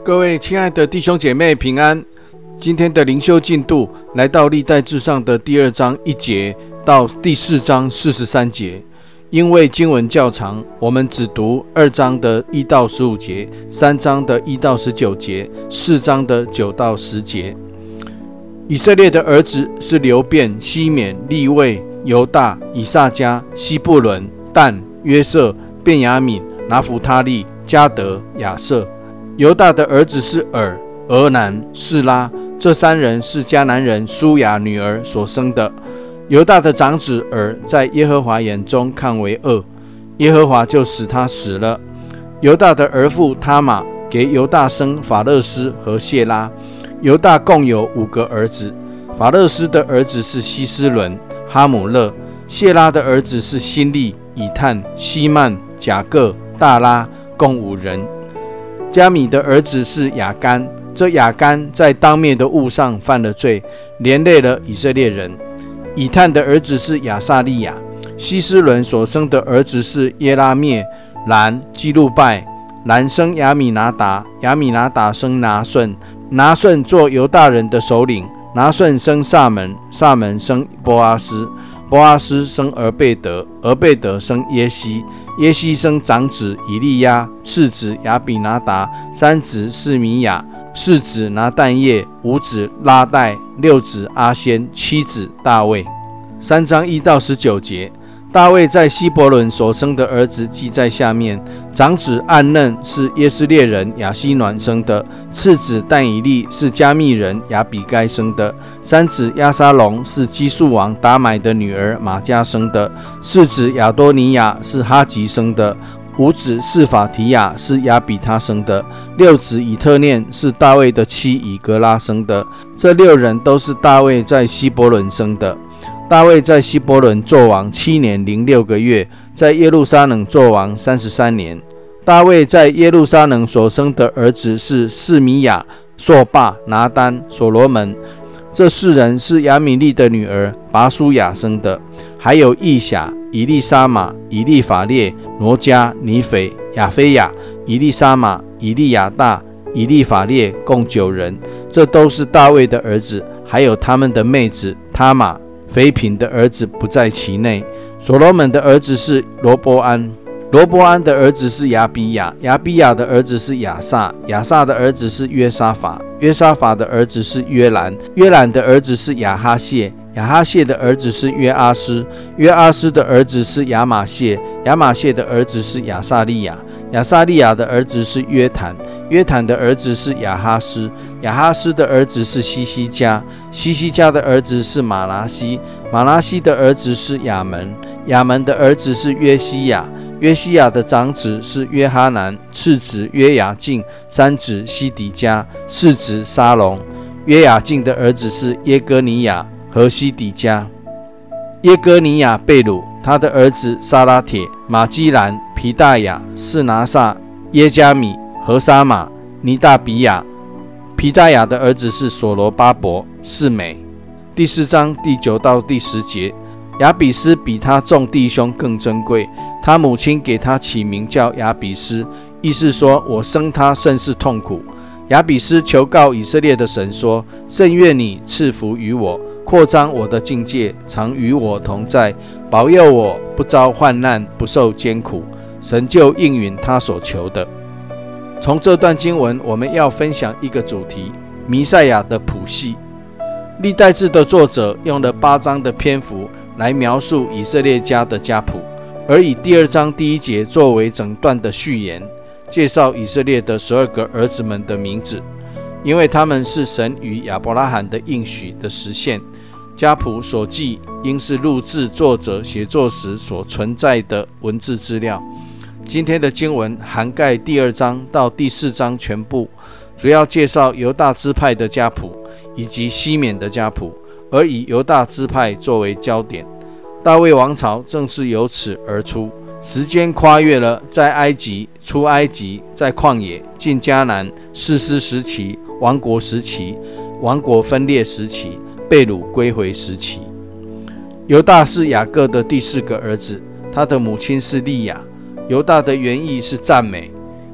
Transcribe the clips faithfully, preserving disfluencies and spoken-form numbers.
各位亲爱的弟兄姐妹平安，今天的灵修进度来到历代志上的第二章一节到第四章四十三节。因为经文较长，我们只读二章的一到十五节，三章的一到十九节，四章的九到十节。以色列的儿子是流便、西缅、利未、犹大、以萨迦、西布伦、但、约瑟、便雅悯、拿弗他利、迦得、亚瑟。犹大的儿子是尔、俄南、示拉，这三人是迦南人舒雅女儿所生的。犹大的长子尔在耶和华眼中看为恶，耶和华就使他死了。犹大的儿妇他玛给犹大生法勒斯和谢拉。犹大共有五个儿子，法勒斯的儿子是希斯伦、哈姆勒，谢拉的儿子是辛利、以探、希曼、甲各、大拉，共五人。迦米的儿子是亚干，这亚干在当面的物上犯了罪，连累了以色列人。以探的儿子是亚撒利亚，希斯伦所生的儿子是耶拉灭、兰、基路拜。兰生亚米拿达，亚米拿达生拿顺，拿顺做犹大人的首领。拿顺生撒门，撒门生波阿斯，波阿斯生俄贝德，俄贝德生耶西，耶西生长子以利亚，次子亚比拿达，三子示米亚，四子拿但业，五子拉代，六子阿仙，七子大卫。三章一到十九节，大卫在希伯伦所生的儿子记在下面。长子暗嫩是耶斯列人亚希暖生的，次子但以利是加密人亚比该生的，三子亚沙龙是基述王达买的女儿玛迦生的，四子亚多尼亚是哈吉生的，五子示法提亚是亚比他生的，六子以特念是大卫的妻以格拉生的。这六人都是大卫在希伯伦生的。大卫在希伯伦作王七年零六个月，在耶路撒冷作王三十三年。大卫在耶路撒冷所生的儿子是示米亚、朔巴、拿单、所罗门。这四人是亚米利的女儿拔书亚生的，还有以辖、以利沙玛、以利法列、挪迦、尼斐、亚菲亚、以利沙玛、以利亚大、以利法列，共九人。这都是大卫的儿子，还有他们的妹子他玛。肥品的儿子不在其内。所罗门的儿子是罗波安，罗波安的儿子是亚比亚，亚比亚的儿子是亚撒，亚撒的儿子是约沙法，约沙法的儿子是约兰，约兰的儿子是亚哈谢，亚哈谢的儿子是约阿斯，约阿斯的儿子是亚玛谢，亚玛谢的儿子是亚撒利亚，亚撒利亚的儿子是约坦，约坦的儿子是亚哈斯，亚哈斯的儿子是西西家，西西家的儿子是马拿西，马拿西的儿子是亚门，亚门的儿子是约西亚，约西亚的长子是约哈南，次子约雅敬，三子西底家，四子沙龙。约雅敬的儿子是耶哥尼亚和西底家。耶哥尼亚被掳，他的儿子沙拉铁、马基兰、皮大雅、士拿撒、耶加米、何沙玛、尼大比亚。皮大雅的儿子是所罗巴伯、示美。第四章第九到第十节，亚比斯比他众弟兄更珍贵，他母亲给他起名叫亚比斯，意思说我生他甚是痛苦。亚比斯求告以色列的神说，甚愿你赐福于我，扩张我的境界，常与我同在，保佑我不遭患难，不受艰苦。神就应允他所求的。从这段经文，我们要分享一个主题：弥赛亚的谱系。历代志的作者用了八章的篇幅来描述以色列家的家谱，而以第二章第一节作为整段的序言，介绍以色列的十二个儿子们的名字，因为他们是神与亚伯拉罕的应许的实现。家谱所记应是录制作者写作时所存在的文字资料。今天的经文涵盖第二章到第四章全部，主要介绍犹大支派的家谱以及西缅的家谱，而以犹大支派作为焦点。大卫王朝正是由此而出，时间跨越了在埃及、出埃及、在旷野、进迦南、士师时期、王国时期、王国分裂时期、被掳归回时期。犹大是雅各的第四个儿子，他的母亲是利亚。犹大的原意是赞美，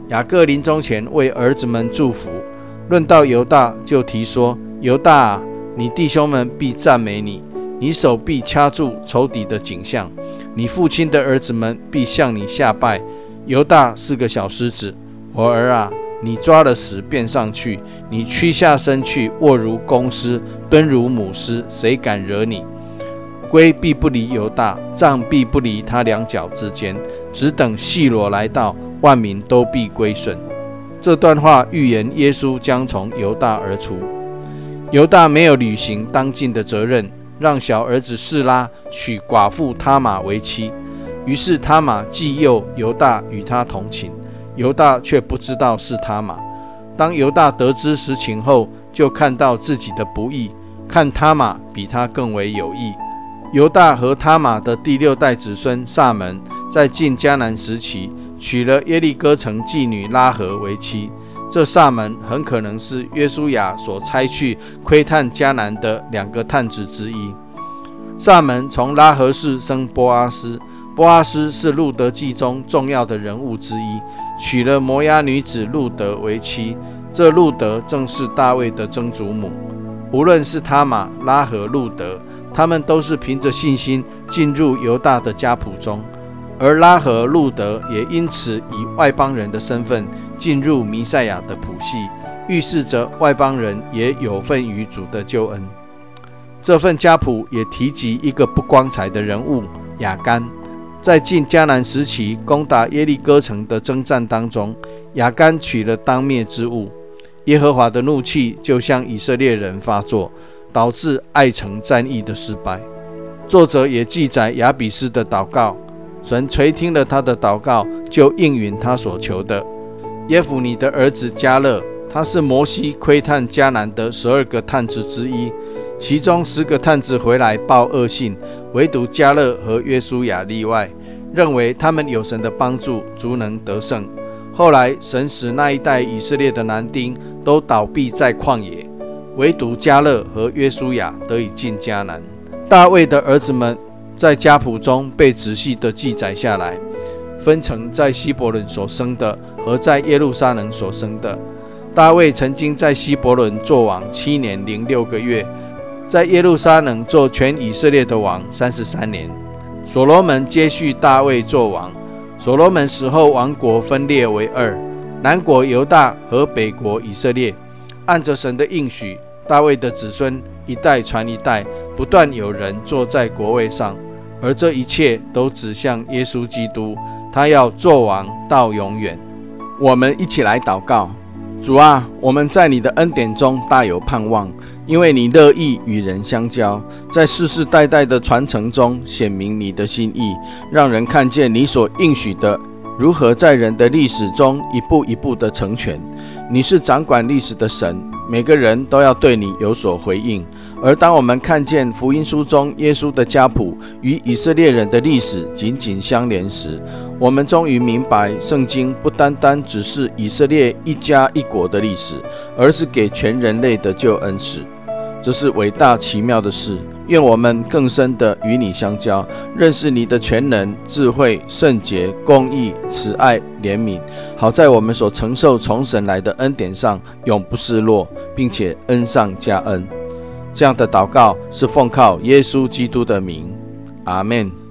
雅各临终前为儿子们祝福。论到犹大，就提说：犹大啊，你弟兄们必赞美你，你手必掐住仇敌的颈项，你父亲的儿子们必向你下拜。犹大是个小狮子，我儿啊，你抓了死便上去，你屈下身去，卧如公狮，蹲如母狮，谁敢惹你？龟必不离犹大，杖必不离他两脚之间，只等细罗来到，万民都必归顺。这段话预言耶稣将从犹大而出。犹大没有履行当尽的责任，让小儿子示拉娶寡妇他玛为妻，于是他玛既诱犹大与他同寝，犹大却不知道是他玛。当犹大得知实情后，就看到自己的不义，看他玛比他更为有义。犹大和他玛的第六代子孙撒门，在进迦南时期娶了耶利哥城妓女拉合为妻。这撒门很可能是约书亚所差去窥探迦南的两个探子之一。撒门从拉合氏生波阿斯，波阿斯是路得记中重要的人物之一，娶了摩押女子路得为妻。这路得正是大卫的曾祖母。无论是他玛、拉合、路得，他们都是凭着信心进入犹大的家谱中，而拉合、路得也因此以外邦人的身份进入弥赛亚的谱系，预示着外邦人也有份于主的救恩。这份家谱也提及一个不光彩的人物亚干。在进迦南时期攻打耶利哥城的征战当中，亚干取了当灭之物，耶和华的怒气就向以色列人发作，导致艾城战役的失败。作者也记载亚比斯的祷告，神垂听了他的祷告，就应允他所求的。耶孚尼的儿子迦勒，他是摩西窥探迦南的十二个探子之一，其中十个探子回来报恶信，唯独迦勒和约书亚例外，认为他们有神的帮助，足能得胜。后来神使那一代以色列的男丁都倒闭在旷野，唯独迦勒和约书亚得以进迦南。大卫的儿子们在家谱中被仔细地记载下来，分成在希伯伦所生的和在耶路撒冷所生的。大卫曾经在希伯伦作王七年零六个月，在耶路撒冷做全以色列的王三十三年。所罗门接续大卫作王。所罗门死后，王国分裂为二，南国犹大和北国以色列。按着神的应许，大卫的子孙一代传一代，不断有人坐在国位上，而这一切都指向耶稣基督，他要作王到永远。我们一起来祷告。主啊，我们在你的恩典中大有盼望，因为你乐意与人相交，在世世代代的传承中显明你的心意，让人看见你所应许的如何在人的历史中一步一步的成全。你是掌管历史的神，每个人都要对你有所回应。而当我们看见福音书中耶稣的家谱与以色列人的历史紧紧相连时，我们终于明白圣经不单单只是以色列一家一国的历史，而是给全人类的救恩史。这是伟大奇妙的事，愿我们更深的与你相交，认识你的全能、智慧、圣洁、公义、慈爱、怜悯，好在我们所承受从神来的恩典上永不失落，并且恩上加恩。这样的祷告是奉靠耶稣基督的名，阿们。